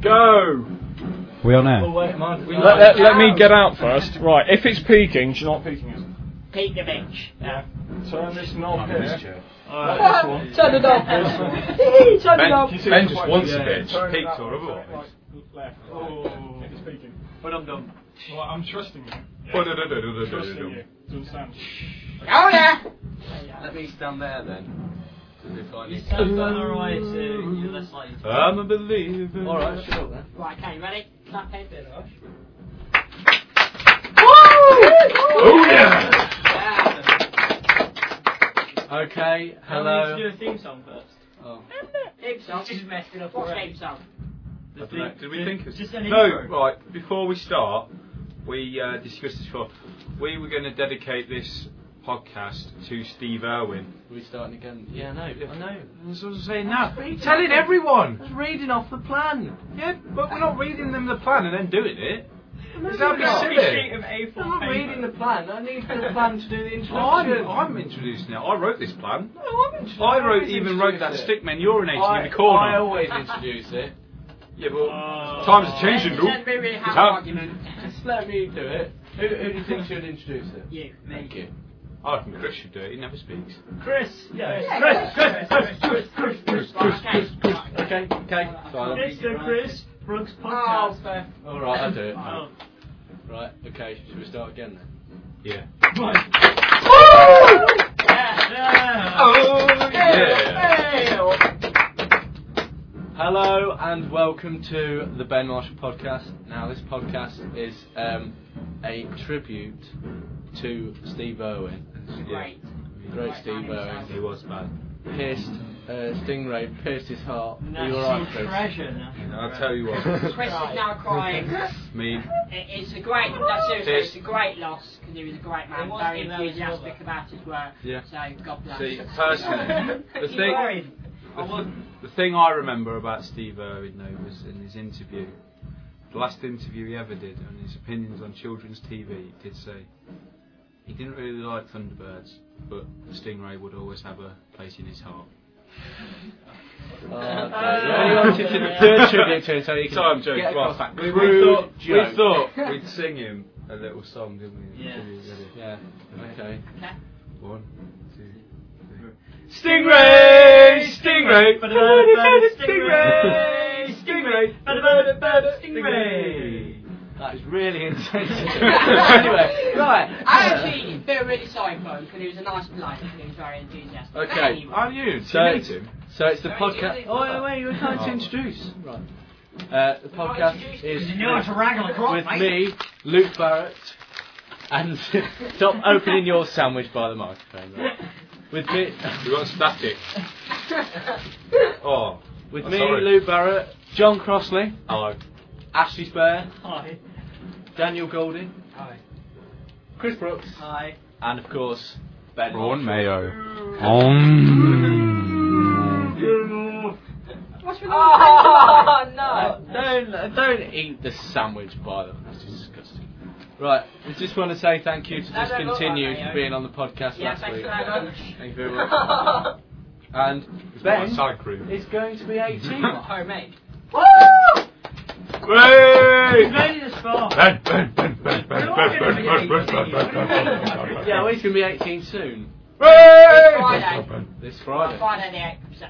Go! We on air? Oh, wait, Let me get out first. Right, if it's peaking, do you know what peaking is? Peak the bitch. Yeah. Turn this knob here. This This one. Turn it off. Turn it off. Ben just wants a Yeah, bitch, turn it peaks that or way, otherwise. right, left. Oh, if it's peaking. But I'm done. Well, I'm trusting you. Trusting you. Do you understand? Oh yeah! Let me stand there then. You stand on the right, you're less likely to. I'm a believer. Alright, shut up then. Right, okay, ready? Clap it. Oh yeah! Okay, hello. We need to do a theme song first. Oh. Theme song? Just messed it up. What theme song? I don't know. Did we think of just an No, intro. right, before we start, we discussed this before. We were going to dedicate this podcast to Steve Irwin. Are we starting again? Yeah, no, I know. That's what I'm saying now. Telling everyone. I was reading off the plan. Yeah, but we're not reading them the plan and then doing it. That'd be silly. I'm not reading the plan. I need the plan to do the introduction. I'm introducing it. I wrote this plan. No, I wrote that stickman urinating in the corner. I always introduce it. Yeah, but times are changing, Luke. Let's really have an argument. Just let me do it. Who do you think should introduce it? You, me. Thank you. I reckon Chris should do it. He never speaks. Chris! Yeah. Chris! Okay. Mr. Chris Brooks podcast. All right, I'll do it. Right. Okay. Should we start again then? Yeah. Hello and welcome to the Ben Marshall podcast. Now, this podcast is a tribute to Steve Irwin. Great. Great Steve Irwin. He was bad. Stingray pierced his heart. National You alright, Chris? treasure. I'll tell you what. Chris is now crying. Me. It's a great, seriously, it's a great loss because he was a great man, very enthusiastic about his work. Yeah. So God bless. See, personally, the thing I remember about Steve Irwin though was in his interview, the last interview he ever did, and his opinions on children's TV. He did say he didn't really like Thunderbirds, but Stingray would always have a place in his heart. You wanted to do a tribute to him so you can I'm joking. get across that We thought we'd sing him a little song, didn't we? Yeah. Okay. 1, 2, 3. Stingray! Stingray! That is really insensitive. Anyway, right. I actually feel really sorry for him because he was a nice bloke and he was very enthusiastic. Okay. Anyway. Are you? So it's the podcast. Oh wait, you were trying to introduce. Right. The podcast is with me, Luke Barrett, and stop opening your sandwich by the microphone. Right? With me, We got static. Oh. with I'm me, sorry. Luke Barrett, John Crossley, Hello. Ashley Spare, Hi. Daniel Golding, Hi. Chris Brooks, Hi. and of course Ben Prawn Marshall. mayo. What's with oh, Don't eat the sandwich by the. That's disgusting. Right, I just want to say thank you to Discontinued for being on the podcast last week. Thank you very much. And Ben Side crew. is going to be 18. Homemade. Hey! Made it this far. Yeah, well, he's going to be 18 soon. Friday. This Friday. Friday the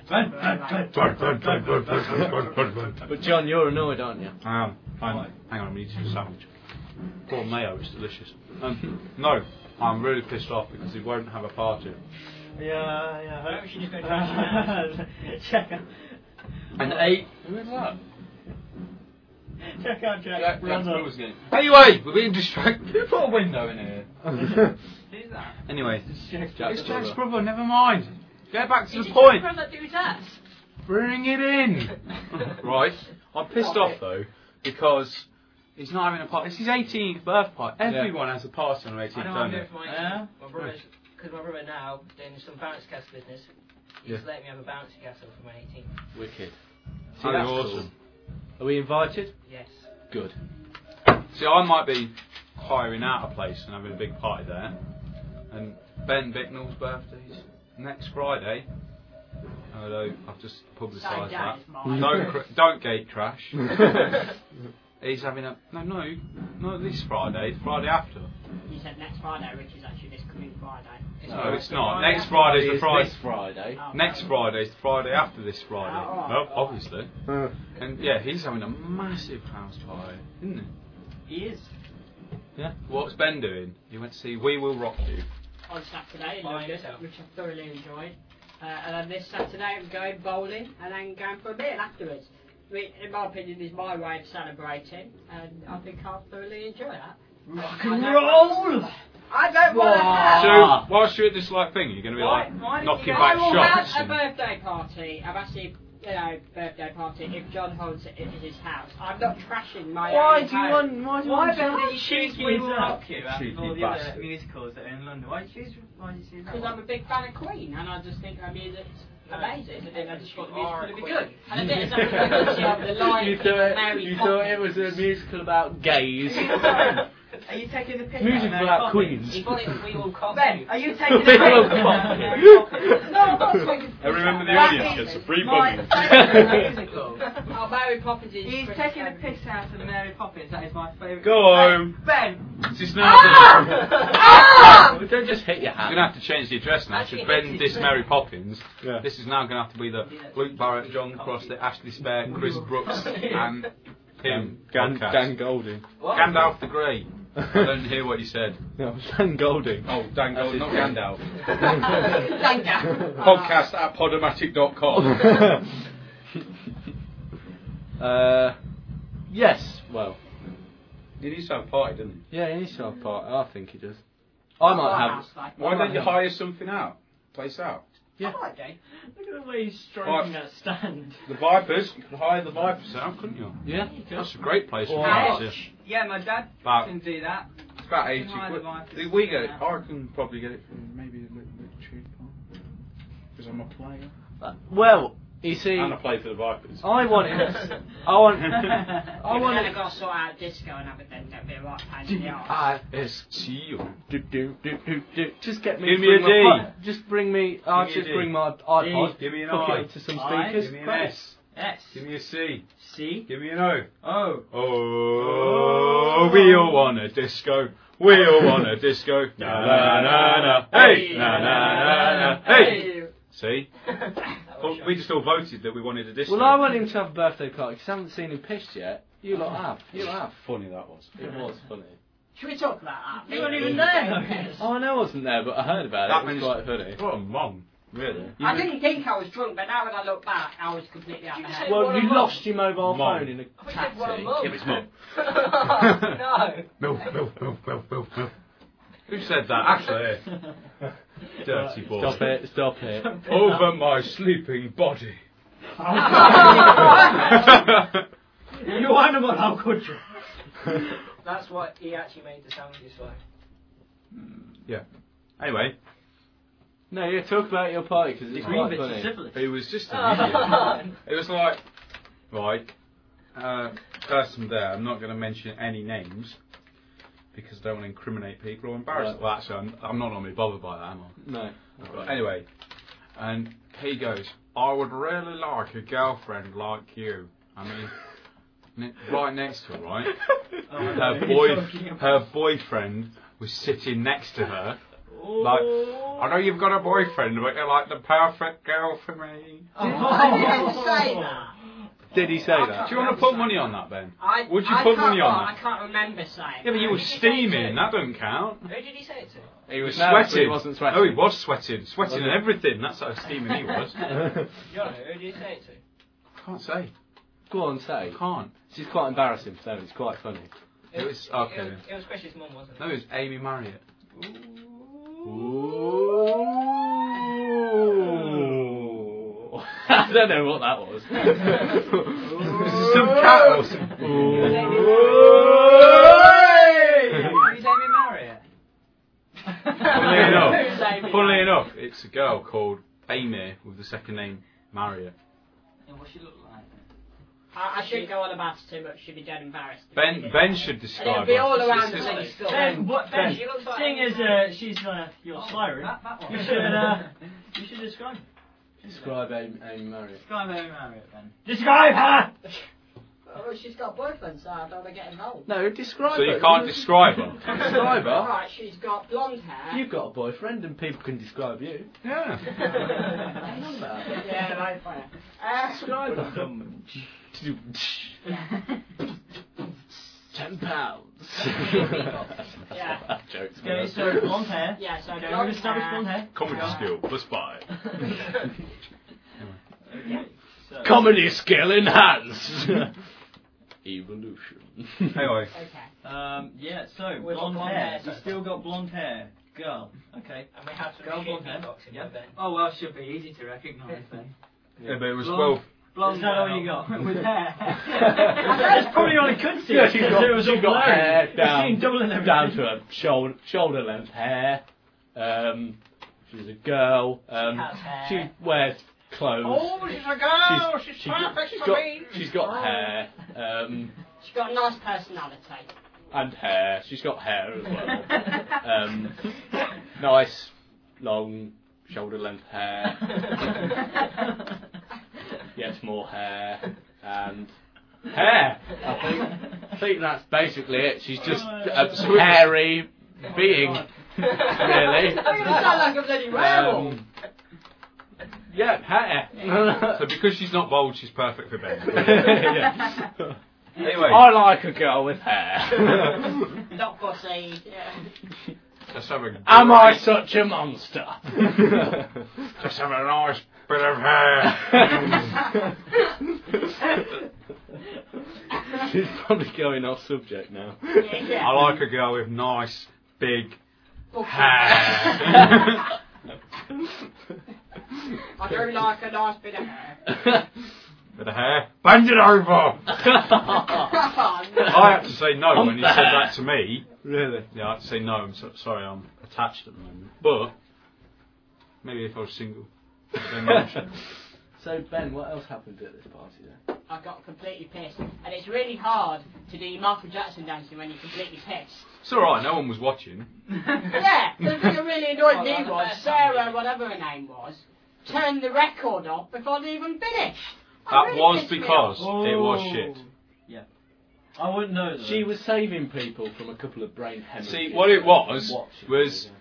8th. But John, you're annoyed, aren't you? Hang on, I'm eating a sandwich. Prawn mayo is delicious. No, I'm really pissed off because he won't have a party. Yeah. I should just go to check out. And 8. Who is that? Check out Jack. Anyway, we're being distracted. Who put a window in here? Who's that? Anyway, Jack's it's Jack's brother, never mind. Get back to Is the it point. Jack's brother that do that? Bring it in. Right. I'm pissed off though because he's not having a party. It's his 18th birthday party. Everyone has a party on their 18th I know birthday. I'm doing it for my brother's, because my brother now doing some bounce castle business. He's letting me have a bouncy castle for my 18th. Wicked. See, That'd that's be awesome. cool. Are we invited? Yes. Good. See, I might be hiring out a place and having a big party there. And Ben Bicknell's birthday's next Friday. Hello, I've just publicised Same day that. as mine. Don't gate crash. He's having a no this Friday, the Friday after. You said next Friday, which is actually this coming Friday. No, it's not. Next Friday's the Friday. This Friday. Oh, Next Friday's the Friday after this Friday. Oh, alright, Well, alright. obviously. And yeah, he's having a massive house party, isn't he? He is. Yeah. What's Ben doing? He went to see We Will Rock You. On Saturday in By London, himself. which I thoroughly enjoyed. And then this Saturday I'm going bowling and then going for a meal afterwards. Which, in my opinion, is my way of celebrating, and I think I'll thoroughly enjoy that. Rock and roll! I don't want to have. So, whilst you're at this like thing, you're going to be like Why did knocking you go- back I will shots. have a and- birthday party. I've actually, birthday party if John holds it in his house. I'm not trashing my own home. Why did you choose choose We We Will Will Rock Rock You out Cheeky of all the bastard. other musicals that are in London? Why did you choose that Because I'm a big fan of Queen, and I just think her music's amazing, and I just thought the You music are would be Queen. good. And a bit as a the Lion You King and Mary Poppins. thought it was a musical about gays. Are you taking the piss Music out of Mary about Poppins? queens. He got it We Will Cop Ben, You. are you taking the We piss Will out of Cop Mary You. Poppins? No, I'm not taking I remember the That audience is gets a free My buggy. favourite musical. Oh, Mary Poppins is... He's pretty taking the favourite. piss out of Mary Poppins. That is my favourite. Go home. Ben. This is now. Well, don't just hit your You're hand. going to have to change the address now. Actually, Should Ben it's- diss Mary Poppins? Yeah. This is now going to have to be the Luke Barrett, John Crossley, Ashley Spare, Chris Brooks, and him. podcast. Dan Golding. Gandalf the Grey. I don't hear what you said. No, Dan Golding. Oh, Dan Golding, not Gandalf. Thank you. Podcast at podomatic.com. Yes. Well, He needs to have a party, doesn't he? yeah, he needs to have a part. I think he does. I might have. Why don't you hire something out? Place out. Yeah. Alright, Jay. Look at the way he's stroking that stand. The Vipers, you could hire the Vipers out, couldn't you? Yeah. That's a great place for How parties. Yeah, my dad About- can do that. It's about You 80 can hire quid. the Vipers. Do we get it? I can probably get it for maybe a little bit cheaper. Because I'm a player. Well, you see, And I play for the Vipers. I want it. I want. I I want want it. to go sort out disco and everything. That'd be a right pain in the arse. ISTU. Do. Just get me. Give me a bring D. my pi- Just bring me. I'll Give me a just D. bring my iPod. Give me an Hook I. it up to some I. speakers. Give me an S. S. Give me a C. C. Give me an O. O. Oh, we all want a disco. We all want a disco. Na na na na. Hey, na na na na. Hey. See? Well, we just all voted that we wanted a disco. Well, I want him to have a birthday party because I haven't seen him pissed yet. You lot have. You lot have. Funny that was. It was funny. Should we talk about that? You weren't even there. Oh, I know I wasn't there, but I heard about That it. It was quite funny. What a mom. Really? I didn't think I was drunk, but now when I look back, I was completely out of my head. Well, you lost your mobile Mum. phone in a I thought you said what a taxi. mum. Yeah, it's mum. No. Milk. Who said that? Actually. Dirty boy. Stop it. Over my sleeping body. You animal, how could you? That's what he actually made the sound this way. Yeah. Anyway, No, yeah, talk about your party because it's quite funny. syphilis. it was just an idiot. It was like, person there, I'm not going to mention any names because I don't want to incriminate people or embarrass them. Well, actually, I'm not normally bothered by that, am I? No. But anyway, and he goes, I would really like a girlfriend like you. I mean, right next to her, right? Her boyfriend was sitting next to her. Like, I know you've got a boyfriend, but you're like the perfect girl for me. I didn't say that. Did he say that? Do you want to put money on that, Ben? Would you I put can't- money on well, that? I can't remember saying. Yeah, but you Who were did he say it steaming. to? That doesn't count. Who did he say it to? He was No, sweating. he wasn't sweating. Oh, he was sweating. Sweating Was and he? everything. That's how steaming he was. John, who did he say it to? Can't say. Go on, say. Can't. This is quite embarrassing for them. It's quite funny. It was okay. then. It was Chris's mum, wasn't it? No, it was Amy Marriott. Ooh. I don't know what that was. Some cat or something. Who's Amy Marriott? Funnily enough, it's a girl called Amy with the second name Marriott. And what she look like? I shouldn't go on about it too much. She'd be dead embarrassed. Ben should And describe it'll be her. all around the It's- place. still. Ben, Ben, She looks like seeing Amy as Marriott. she's your siren, that one. you should describe her. Describe Amy Marriott. Describe Amy Marriott then. Describe her! Oh, she's got a boyfriend, so I don't want to get involved. No, describe So her. you can't describe her. Describe her. Right, she's got blonde hair. You've got a boyfriend and people can describe you. Yeah. Yeah, right, fine. Describe her. £10. Yeah. Jokes. Okay, so blonde hair. Yeah, so Okay, blonde we've established hair. blonde hair. Comedy skill +5. Okay. So. Comedy skill enhanced. Evolution. Anyway. Okay. Yeah, so We've got blonde blonde hair. hair, You so- still got blonde hair. Girl. Okay. And we have some Girl blonde hair. boxing Yeah. then. Oh well, should be easy to recognise then. Yeah, but it was Blonde. well. Is that all you got with hair? That's probably all I could see. Yeah, she's got, It was all she's got blurry. hair I've seen double and down everything. to her shoulder length hair. She's a girl. has hair. She wears clothes. Oh, she's a girl. She's perfect for me. She's got hair. She's got a nice personality. And hair. She's got hair as well. Nice, long, shoulder length hair. Yes, more hair. And hair. I think that's basically it. She's just a hairy being, really. I'm going to sound like a bloody werewolf. Yeah, hair. So because she's not bald, she's perfect for Ben. Yeah. Anyway. I like a girl with hair. Not fussy. Yeah. Let's have a Am I such a monster? Just have a nice bit of hair. She's probably going off subject now. Yeah. I like a girl with nice, big Fussy. hair. I do like a nice bit of hair. Bit of hair. Bend it over. I had to say no when he said that to me. Really? Yeah, I had to say no. I'm sorry, I'm attached at the moment. But maybe if I was single. Then mention. So Ben, what else happened at this party then? I got completely pissed. And it's really hard to do your Michael Jackson dancing when you're completely pissed. It's alright, no one was watching. Yeah, the thing that really annoyed me was Sarah, whatever her name was, turned the record off before they even finished. That really was pissed me because off. it was shit. Yeah. I wouldn't know though. She was saving people from a couple of brain hemorrhages. See, what it was Watching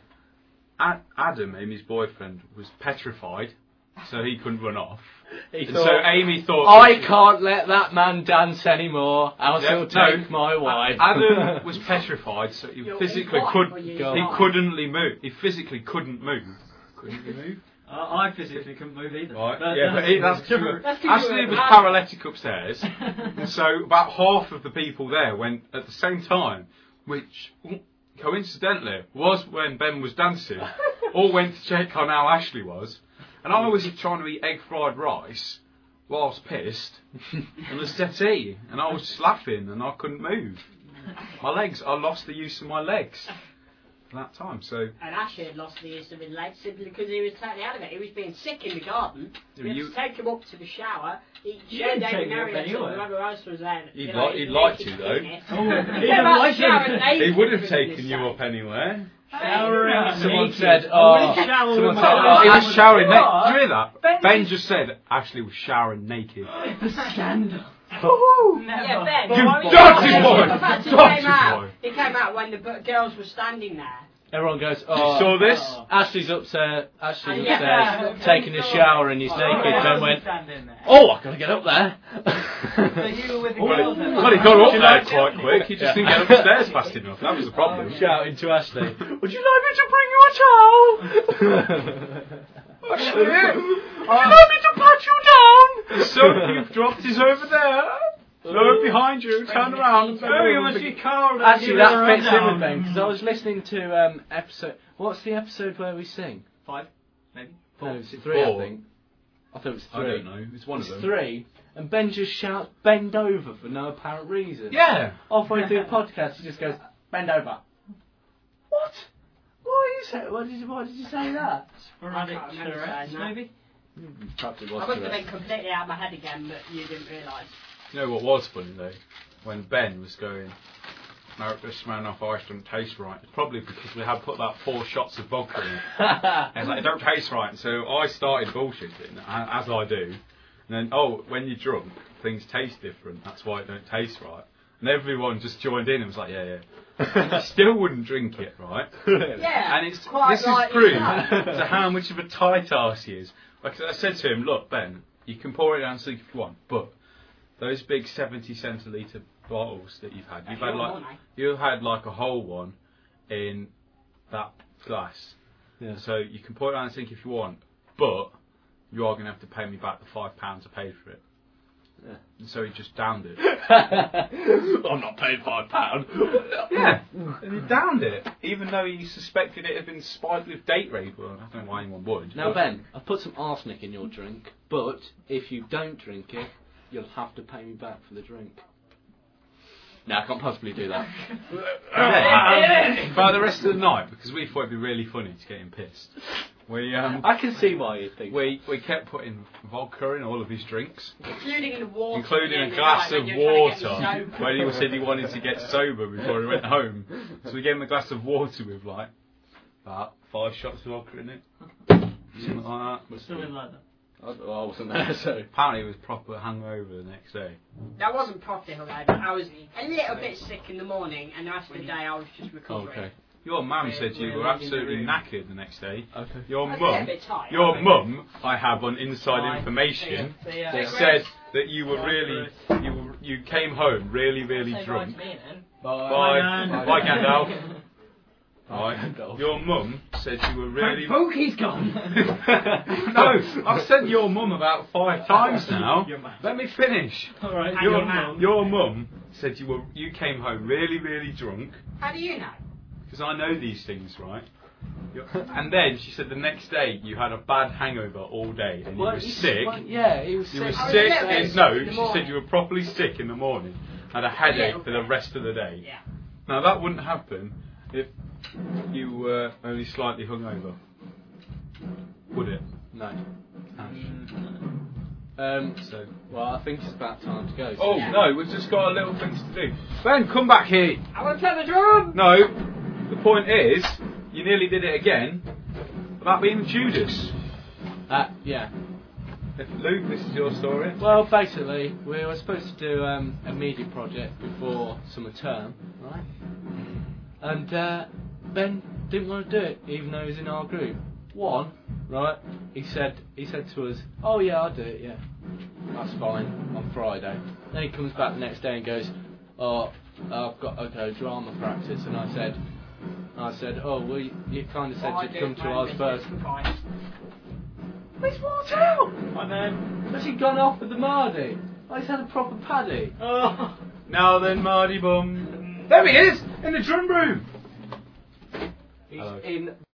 Adam, Amy's boyfriend, was petrified, so he couldn't run off. He And thought, so Amy thought... I can't let that man dance anymore, else Yeah, he'll take my wife. Adam was petrified, so he Your physically wife couldn't. or your Go. He wife? couldn't move. He physically couldn't move. Couldn't he move? I physically couldn't move either. Right. But Yeah, but that's true. That's 'cause Ashley you were was mad. paralytic upstairs, and so about half of the people there went at the same time, which coincidentally was when Ben was dancing. All went to check on how Ashley was, and I was trying to eat egg fried rice whilst pissed on the settee, and I was just laughing, and I couldn't move. My legs, I lost the use of my legs at that time. So And Ashley had lost the use of his legs simply because he was totally out of it. He was being sick in the garden. We had to take him up to the shower. He You showed didn't take David me up Marriott and anyway. whoever else was there. He'd you know, he'd his like naked to, though. penis. Oh, He he came didn't out like the shower it. naked, he would have for taken goodness you sake. up anywhere. Showering Someone naked. said, I wouldn't oh, shower someone with said, my oh, He legs. was showering naked. What? Did you hear that? Ben Ben just- just said Ashley was showering naked. The scandal. Yeah, Ben. You why dirty did boy! The fact he Dirty came out, boy! he came out when the girls were standing there. Everyone goes, You oh, saw this? Ashley's upstairs, Yeah. taking a shower and he's naked. I Ben was went, standing there. oh, I've got to get up there. So you were with the Well, girls then? he got up She there liked quite it. quick. He just Yeah. didn't get upstairs fast enough. That was the problem. Shouting to Ashley, would you like me to bring you a towel? Ashley, would you like me to pat you down? the soap you've dropped is over there. Look behind you. Turn around. Oh, you must be cold. Actually, You that were fits in down. with Ben, because I was listening to episode... What's the episode where we sing? 5, maybe. No, it's 3, I Four. think. I thought it was 3. I don't know. It's one It's of them. 3, and Ben just shouts, bend over for no apparent reason. Yeah. Halfway through the podcast, he just goes, bend over. What? Why you say? Why did you say that? Sporadic I can't remember Tourette's, saying that. maybe? Perhaps it I was must have correct. been completely out of my head again, but you didn't realise. You know what was funny though? When Ben was going, no, this Smirnoff Ice doesn't taste right. It's probably because we had put that 4 shots of vodka in it. And it's like, it don't taste right. So I started bullshitting, as I do. And then, when you're drunk, things taste different. That's why it don't taste right. And everyone just joined in and was like, yeah. And I still wouldn't drink it, right? Yeah. And this right is proof to how much of a tight arse he is. Like I said to him, look, Ben, you can pour it down so if you want, but those big 70 centilitre bottles that you've had like a whole one in that glass. Yeah. So you can pour it down the sink if you want, but you are going to have to pay me back the £5 I paid for it. Yeah. And so he just downed it. I'm not paying £5. Yeah, and he downed it, even though he suspected it had been spiked with date rape. Well, I don't know why anyone would. Now, Ben, I've put some arsenic in your drink, but if you don't drink it, you'll have to pay me back for the drink. No, I can't possibly do that. By the rest of the night, because we thought it'd be really funny to get him pissed. I can see why you think. We kept putting vodka in all of his drinks, including in the water, including a glass of water. When he said he wanted to get sober before he went home, so we gave him a glass of water with like about 5 shots of vodka in it, something like that. Still in like that. I wasn't there, so apparently he was proper hungover the next day. That wasn't properly hungover. I was a little bit sick in the morning, and the rest of the day I was just recovering. okay. Your mum said you were absolutely knackered the next day. Okay. Your I was a mum, bit tired. your mum, I have on inside information, said that you were really, you came home really, really drunk. Bye, Gandalf. Right. Your mum said you were really. Pokey's gone. No, I've said your mum about 5 times now. Let me finish. All right. Your mum said you came home really, really drunk. How do you know? Because I know these things, right? And then she said the next day you had a bad hangover all day and you were sick. Yeah, he was sick. You were I was sick. a little bit No, sick in the she morning. said you were properly sick in the morning. Had a headache for the rest of the day. Yeah. Now that wouldn't happen if you were only slightly hungover, would it? No. So. Well, I think it's about time to go. Oh Yeah. no, we've just got a little things to do. Ben, come back here. I want to play the drum. No, the point is, you nearly did it again about being Judas. Yeah. Luke, this is your story. Well, basically, we were supposed to do a media project before summer term, right? And Ben didn't want to do it, even though he was in our group. One, right? He said to us, "Oh yeah, I'll do it. Yeah, that's fine on Friday." Then he comes back the next day and goes, "Oh, I've got to go drama practice." And I said, "Oh, well, you kind of said you'd come to ours first." He's walked out! And then. Has he gone off with the Mardy? Oh, he's had a proper paddy. Oh. Now then, Mardy Bum. There he is, in the drum room. He's in